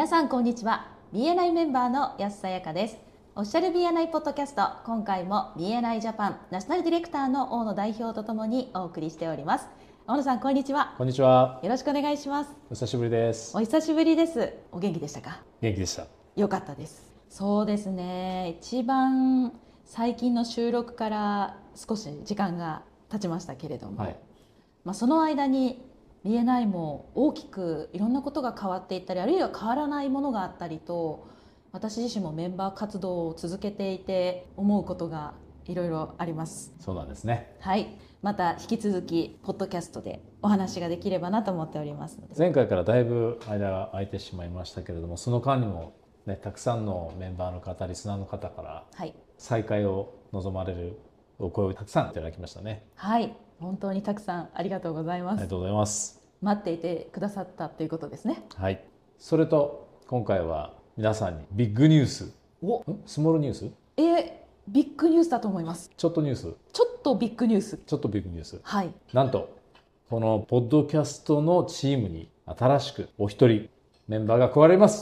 皆さんこんにちは。 BNI メンバーの安さやかです。オフィシャル BNI ポッドキャスト、今回も BNI ジャパンナショナルディレクターの大野代表とともにお送りしております。大野さんこんにちは。 こんにちは。 よろしくお願いします。 お久しぶりです。 お久しぶりです。お元気でしたか？ 元気でした。 よかったです。そうですね、一番最近の収録から少し時間が経ちましたけれども、 はい、 その間に BNI も大きくいろんなことが変わっていったり、あるいは変わらないものがあったりと、私自身もメンバー活動を続けていて思うことがいろいろあります。 そうなんですね。 はい、また引き続きポッドキャストでお話ができればなと思っておりますので。 前回からだいぶ間が空いてしまいましたけれども、その間にも、ね、たくさんのメンバーの方、リスナーの方から再開を望まれるお声をたくさんいただきましたね。 はい、本当にたくさんありがとうございます。 ありがとうございます。 待っていてくださったということですね。 はい。それと今回は皆さんにビッグニュース、スモールニュース、 ビッグニュースだと思います。 ちょっとニュース、 ちょっとビッグニュース、 ちょっとビッグニュース。 はい。 なんとこのポッドキャストのチームに新しくお一人メンバーが加わります。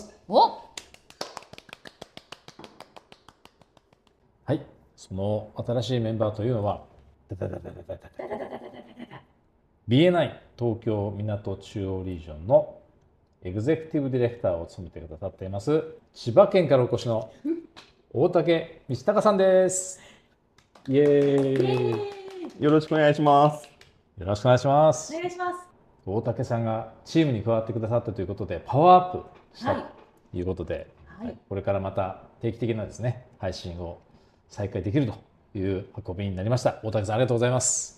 はい、その新しいメンバーというのはBNI 東京港中央リージョンのエグゼクティブディレクターを務めてくださっています千葉県からお越しの大竹道隆さんです。イエーイ。 よろしくお願いします。 よろしくお願いします。 お願いします。 大竹さんがチームに加わってくださったということでパワーアップしたということで、これからまた定期的なですね配信を再開できるという運びになりました。大竹さんありがとうございます。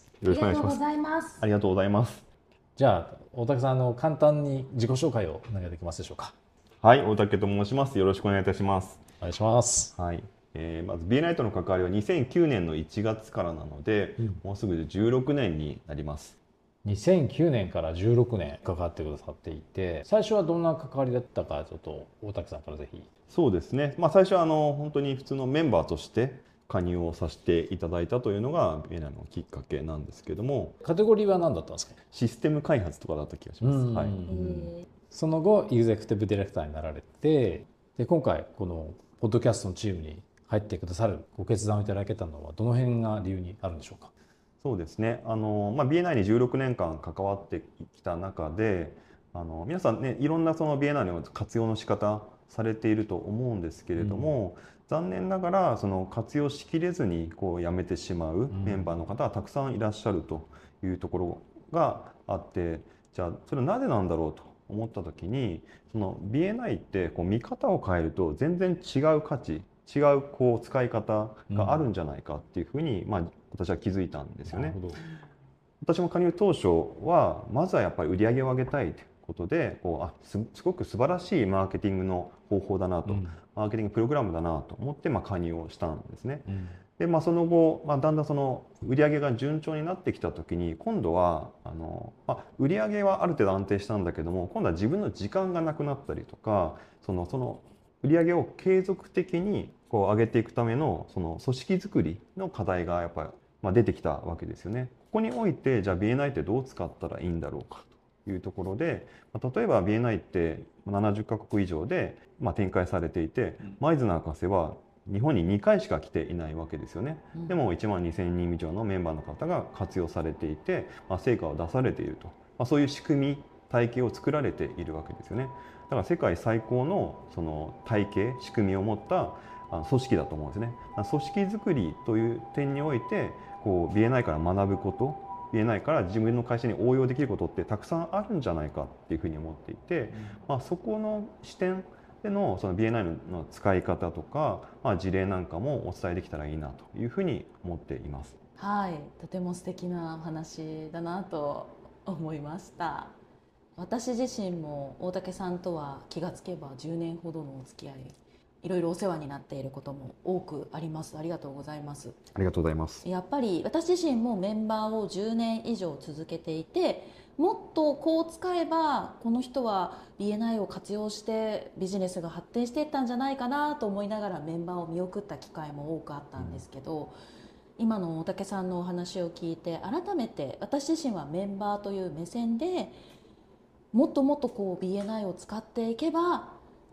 よろしくお願いします。ありがとうございます。 じゃあ大竹さん簡単に自己紹介をお願いできますでしょうか？ はい、大竹と申します。よろしくお願いいたします。 お願いします。 はい。まず BNI との関わりは2009年の1月からなので、もうすぐで16年になります。 2009年から16年関わってくださっていて、最初はどんな関わりだったかちょっと大竹さんからぜひ。 そうですね、最初は本当に普通のメンバーとして加入をさせていただいたというのが BNI のきっかけなんですけども。 カテゴリーは何だったんですか？ システム開発とかだった気がします。はい、 その後エグゼクティブディレクターになられて、で今回このポッドキャストのチームに入ってくださるご決断をいただけたのはどの辺が理由にあるんでしょうか？ そうですね、BNI に16年間関わってきた中で皆さんねいろんなその BNI の活用の仕方されていると思うんですけれども、残念ながらその活用しきれずに辞めてしまうメンバーの方はたくさんいらっしゃるというところがあって、じゃあそれはなぜなんだろうと思った時に、その BNI って見方を変えると全然違う価値、違う使い方があるんじゃないかっていうふうに、私は気づいたんですよね。私も加入当初はまずはやっぱり売り上げを上げたいということで、すごく素晴らしいマーケティングの方法だなと、マーケティングプログラムだなと思って加入をしたんですね。でその後、だんだんその売り上げが順調になってきた時に、今度は売り上げはある程度安定したんだけども、今度は自分の時間がなくなったりとか、その売り上げを継続的に上げていくためのその組織づくりの課題がやっぱり出てきたわけですよね。ここにおいてじゃあ BNI ってどう使ったらいいんだろうかというところで、例えば BNI って70カ国以上で展開されていて、舞鶴博士は日本に2回しか来ていないわけですよね。でも1万2000人以上のメンバーの方が活用されていて、成果を出されていると、そういう仕組み体系を作られているわけですよね。だから世界最高のその体系仕組みを持った組織だと思うんですね。組織づくりという点においてBNI から学ぶこと、BNI から自分の会社に応用できることってたくさんあるんじゃないかっていうふうに思っていて、そこの視点でのその BNI の使い方とか、事例なんかもお伝えできたらいいなというふうに思っています。 はい、とても素敵なお話だなと思いました。私自身も大竹さんとは気がつけば10年ほどのお付き合い、いろいろお世話になっていることも多くあります。ありがとうございます。 ありがとうございます。 やっぱり私自身もメンバーを10年以上続けていて、もっとこう使えばこの人は BNI を活用してビジネスが発展していったんじゃないかなと思いながらメンバーを見送った機会も多くあったんですけど、今の大竹さんのお話を聞いて改めて私自身はメンバーという目線でもっともっとBNI を使っていけば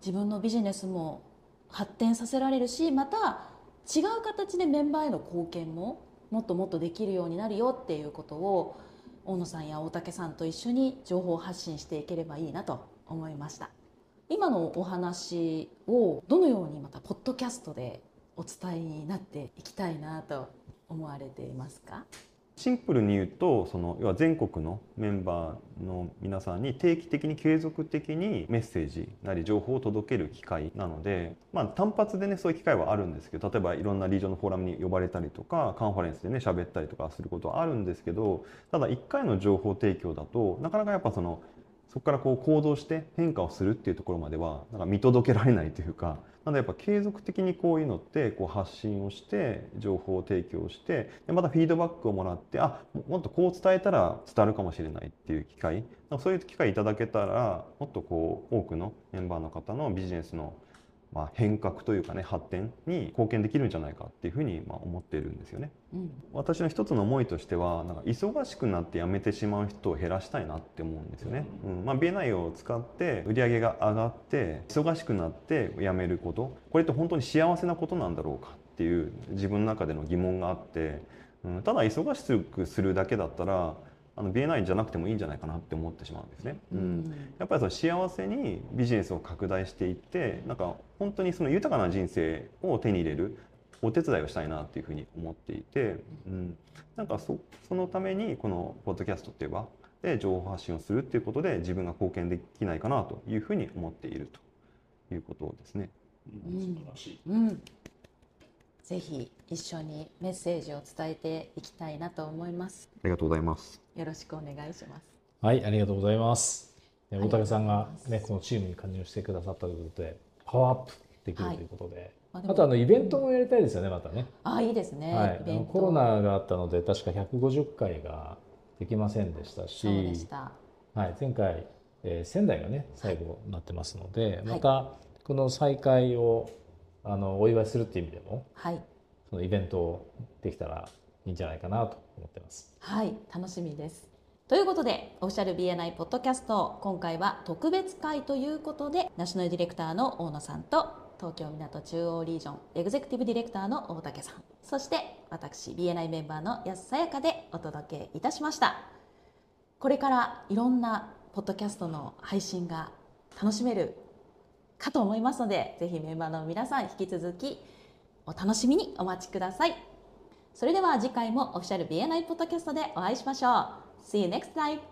自分のビジネスも発展させられるし、また違う形でメンバーへの貢献ももっともっとできるようになるよっていうことを大野さんや大竹さんと一緒に情報発信していければいいなと思いました。今のお話をどのようにまたポッドキャストでお伝えになっていきたいなと思われていますか？ シンプルに言うと、要は全国のメンバーの皆さんに定期的に継続的にメッセージなり情報を届ける機会なので、単発でねそういう機会はあるんですけど、例えばいろんなリージョンのフォーラムに呼ばれたりとかカンファレンスでね喋ったりとかすることはあるんですけど、ただ1回の情報提供だとなかなかやっぱそこからこう行動して変化をするっていうところまではなんか見届けられないというか、なのでやっぱ継続的にこういうのってこう発信をして情報を提供して、でまたフィードバックをもらって、もっとこう伝えたら伝わるかもしれないっていう機会、そういう機会いただけたらもっとこう多くのメンバーの方のビジネスの変革というかね発展に貢献できるんじゃないかっていうふうに思っているんですよね。私の一つの思いとしては、なんか忙しくなって辞めてしまう人を減らしたいなって思うんですよね。BNI を使って売り上げが上がって忙しくなって辞めること、これって本当に幸せなことなんだろうかっていう自分の中での疑問があって、ただ忙しくするだけだったらBNI じゃなくてもいいんじゃないかなって思ってしまうんですね。やっぱり幸せにビジネスを拡大していって、なんか本当にその豊かな人生を手に入れるお手伝いをしたいなっていうふうに思っていて、なんかそのためにこのポッドキャストっていう場で情報発信をするっていうことで自分が貢献できないかなというふうに思っているということですね。 素晴らしい。 ぜひ一緒にメッセージを伝えていきたいなと思います。 ありがとうございます。 よろしくお願いします。 はい、ありがとうございます。大竹さんがねこのチームに加入してくださったということでパワーアップできるということで、あとイベントもやりたいですよね、またね。 いいですね。 はい、コロナがあったので確か150回ができませんでしたし、 そうでした。 はい、前回、仙台がね最後になってますので、またこの再開をお祝いするっていう意味でも、そのイベントをできたらいいんじゃないかなと思ってます。 はい、楽しみです。ということで、オフィシャル BNI ポッドキャスト、今回は特別会ということで、ナショナルディレクターの大野さんと、東京港中央リージョンエグゼクティブディレクターの大竹さん、そして私 BNI メンバーの安さやかでお届けいたしました。これからいろんなポッドキャストの配信が楽しめるかと思いますので、ぜひメンバーの皆さん引き続きお楽しみにお待ちください。それでは次回もオフィシャル BNI ポッドキャストでお会いしましょう。See you next time!